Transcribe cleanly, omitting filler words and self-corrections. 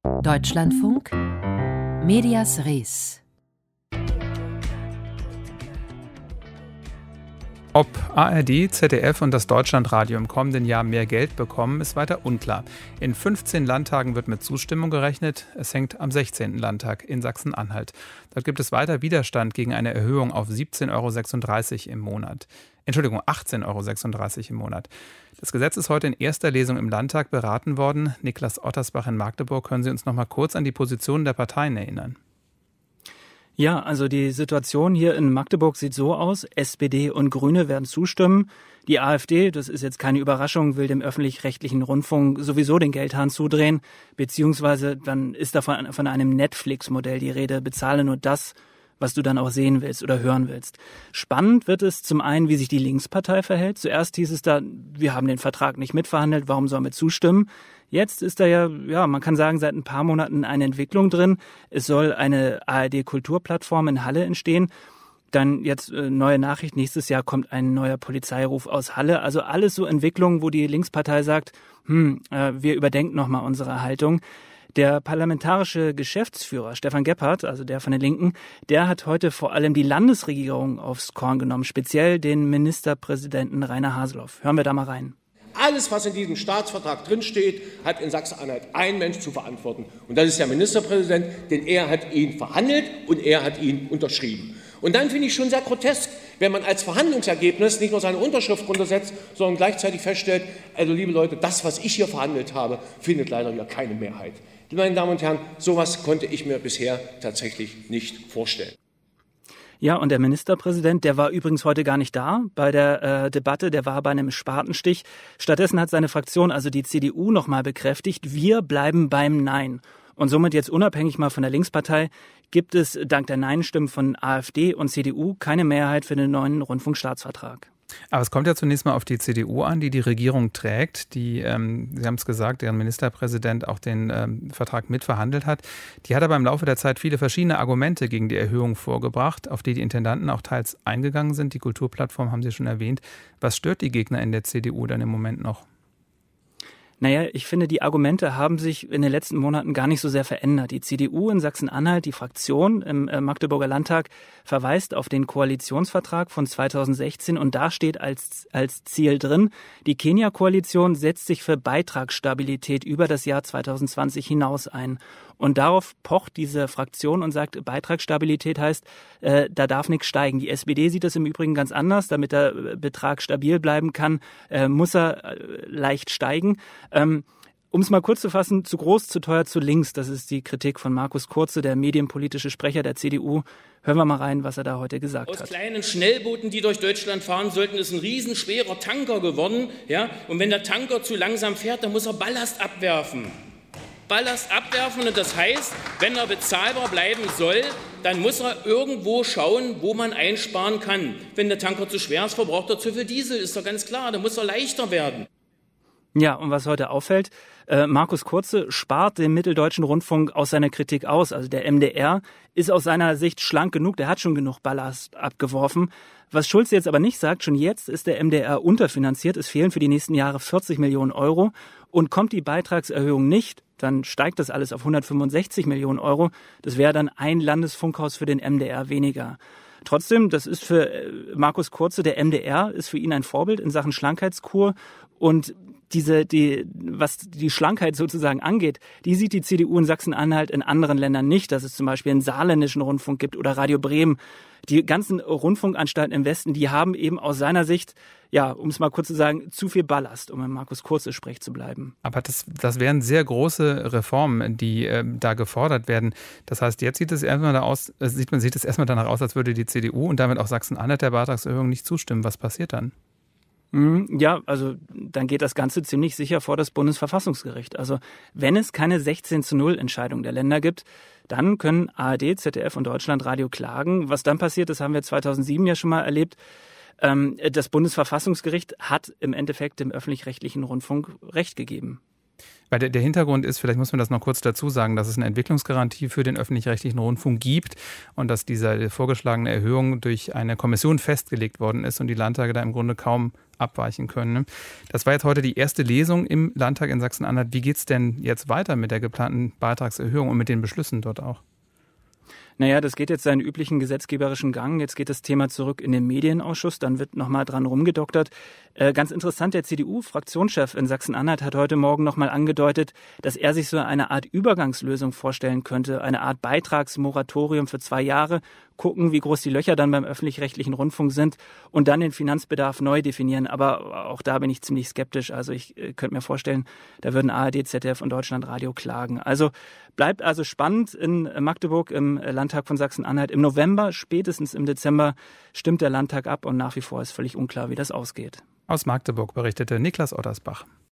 Deutschlandfunk Medias Res. Ob ARD, ZDF und das Deutschlandradio im kommenden Jahr mehr Geld bekommen, ist weiter unklar. In 15 Landtagen wird mit Zustimmung gerechnet. Es hängt am 16. Landtag in Sachsen-Anhalt. Dort gibt es weiter Widerstand gegen eine Erhöhung auf 17,36 € im Monat. 18,36 € im Monat. Das Gesetz ist heute in erster Lesung im Landtag beraten worden. Niklas Ottersbach in Magdeburg, können Sie uns noch mal kurz an die Positionen der Parteien erinnern? Ja, also die Situation hier in Magdeburg sieht so aus. SPD und Grüne werden zustimmen. Die AfD, das ist jetzt keine Überraschung, will dem öffentlich-rechtlichen Rundfunk sowieso den Geldhahn zudrehen. Beziehungsweise dann ist da von einem Netflix-Modell die Rede. Bezahle nur das, was du dann auch sehen willst oder hören willst. Spannend wird es zum einen, wie sich die Linkspartei verhält. Zuerst hieß es da, wir haben den Vertrag nicht mitverhandelt, warum sollen wir zustimmen? Jetzt ist da ja, man kann sagen, seit ein paar Monaten eine Entwicklung drin. Es soll eine ARD-Kulturplattform in Halle entstehen. Dann jetzt neue Nachricht, nächstes Jahr kommt ein neuer Polizeiruf aus Halle. Also alles so Entwicklungen, wo die Linkspartei sagt, wir überdenken nochmal unsere Haltung. Der parlamentarische Geschäftsführer Stefan Gebhardt, also der von den Linken, der hat heute vor allem die Landesregierung aufs Korn genommen, speziell den Ministerpräsidenten Rainer Haseloff. Hören wir da mal rein. Alles, was in diesem Staatsvertrag drinsteht, hat in Sachsen-Anhalt ein Mensch zu verantworten. Und das ist der Ministerpräsident, denn er hat ihn verhandelt und er hat ihn unterschrieben. Und dann finde ich schon sehr grotesk, wenn man als Verhandlungsergebnis nicht nur seine Unterschrift runtersetzt, sondern gleichzeitig feststellt, also liebe Leute, das, was ich hier verhandelt habe, findet leider hier keine Mehrheit. Meine Damen und Herren, sowas konnte ich mir bisher tatsächlich nicht vorstellen. Ja, und der Ministerpräsident, der war übrigens heute gar nicht da bei der Debatte, der war bei einem Spatenstich. Stattdessen hat seine Fraktion, also die CDU, nochmal bekräftigt, wir bleiben beim Nein. Und somit jetzt unabhängig mal von der Linkspartei gibt es dank der Nein-Stimmen von AfD und CDU keine Mehrheit für den neuen Rundfunkstaatsvertrag. Aber es kommt ja zunächst mal auf die CDU an, die Regierung trägt, die, Sie haben es gesagt, deren Ministerpräsident auch den Vertrag mitverhandelt hat. Die hat aber im Laufe der Zeit viele verschiedene Argumente gegen die Erhöhung vorgebracht, auf die die Intendanten auch teils eingegangen sind. Die Kulturplattform haben Sie schon erwähnt. Was stört die Gegner in der CDU dann im Moment noch? Naja, ich finde, die Argumente haben sich in den letzten Monaten gar nicht so sehr verändert. Die CDU in Sachsen-Anhalt, die Fraktion im Magdeburger Landtag, verweist auf den Koalitionsvertrag von 2016 und da steht als Ziel drin, die Kenia-Koalition setzt sich für Beitragsstabilität über das Jahr 2020 hinaus ein. Und darauf pocht diese Fraktion und sagt, Beitragsstabilität heißt, da darf nichts steigen. Die SPD sieht das im Übrigen ganz anders. Damit der Betrag stabil bleiben kann, muss er leicht steigen. Um es mal kurz zu fassen, zu groß, zu teuer, zu links. Das ist die Kritik von Markus Kurze, der medienpolitische Sprecher der CDU. Hören wir mal rein, was er da heute gesagt hat. Aus kleinen Schnellbooten, die durch Deutschland fahren sollten, ist ein riesenschwerer Tanker geworden. Ja? Und wenn der Tanker zu langsam fährt, dann muss er Ballast abwerfen. Und das heißt, wenn er bezahlbar bleiben soll, dann muss er irgendwo schauen, wo man einsparen kann. Wenn der Tanker zu schwer ist, verbraucht er zu viel Diesel, ist doch ganz klar, dann muss er leichter werden. Ja, und was heute auffällt, Markus Kurze spart den Mitteldeutschen Rundfunk aus seiner Kritik aus. Also der MDR ist aus seiner Sicht schlank genug, der hat schon genug Ballast abgeworfen. Was Schulze jetzt aber nicht sagt, schon jetzt ist der MDR unterfinanziert. Es fehlen für die nächsten Jahre 40 Millionen Euro. Und kommt die Beitragserhöhung nicht, dann steigt das alles auf 165 Millionen Euro. Das wäre dann ein Landesfunkhaus für den MDR weniger. Trotzdem, das ist für Markus Kurze, der MDR ist für ihn ein Vorbild in Sachen Schlankheitskur. Und was die Schlankheit sozusagen angeht, die sieht die CDU in Sachsen-Anhalt in anderen Ländern nicht, dass es zum Beispiel einen saarländischen Rundfunk gibt oder Radio Bremen. Die ganzen Rundfunkanstalten im Westen, die haben eben aus seiner Sicht, ja, um es mal kurz zu sagen, zu viel Ballast, um im Markus Kurze Sprech zu bleiben. Aber das wären sehr große Reformen, die da gefordert werden. Das heißt, jetzt sieht es erstmal danach aus, als würde die CDU und damit auch Sachsen-Anhalt der Beitragserhöhung nicht zustimmen. Was passiert dann? Ja, also dann geht das Ganze ziemlich sicher vor das Bundesverfassungsgericht. Also wenn es keine 16:0 Entscheidung der Länder gibt, dann können ARD, ZDF und Deutschlandradio klagen. Was dann passiert, das haben wir 2007 ja schon mal erlebt. Das Bundesverfassungsgericht hat im Endeffekt dem öffentlich-rechtlichen Rundfunk Recht gegeben. Weil der Hintergrund ist, vielleicht muss man das noch kurz dazu sagen, dass es eine Entwicklungsgarantie für den öffentlich-rechtlichen Rundfunk gibt und dass diese vorgeschlagene Erhöhung durch eine Kommission festgelegt worden ist und die Landtage da im Grunde kaum abweichen können. Das war jetzt heute die erste Lesung im Landtag in Sachsen-Anhalt. Wie geht es denn jetzt weiter mit der geplanten Beitragserhöhung und mit den Beschlüssen dort auch? Naja, das geht jetzt seinen üblichen gesetzgeberischen Gang. Jetzt geht das Thema zurück in den Medienausschuss. Dann wird nochmal dran rumgedoktert. Ganz interessant, der CDU-Fraktionschef in Sachsen-Anhalt hat heute Morgen nochmal angedeutet, dass er sich so eine Art Übergangslösung vorstellen könnte. Eine Art Beitragsmoratorium für 2 Jahre. Gucken, wie groß die Löcher dann beim öffentlich-rechtlichen Rundfunk sind und dann den Finanzbedarf neu definieren. Aber auch da bin ich ziemlich skeptisch. Also ich könnte mir vorstellen, da würden ARD, ZDF und Deutschlandradio klagen. Also bleibt also spannend in Magdeburg im Landtag von Sachsen-Anhalt. Im November, spätestens im Dezember, stimmt der Landtag ab und nach wie vor ist völlig unklar, wie das ausgeht. Aus Magdeburg berichtete Niklas Ottersbach.